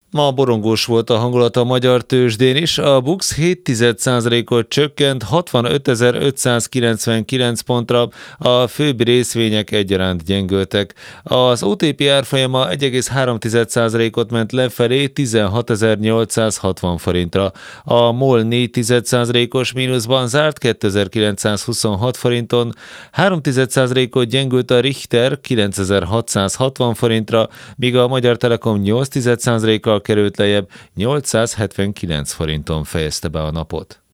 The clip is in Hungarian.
Ma borongós volt a hangulat a magyar tőzsdén is, a BUX 0,7%-ot csökkent 65.599 pontra, a főbb részvények egyaránt gyengültek. Az OTP árfolyama 1,3%-ot ment lefelé 16.860 forintra, a MOL 4%-os mínuszban zárt 2926 forinton, 3%-ot gyengült a Richter 9660 forintra, míg a Magyar Telekom 8%-kal került lejjebb, 879 forinton fejezte be a napot.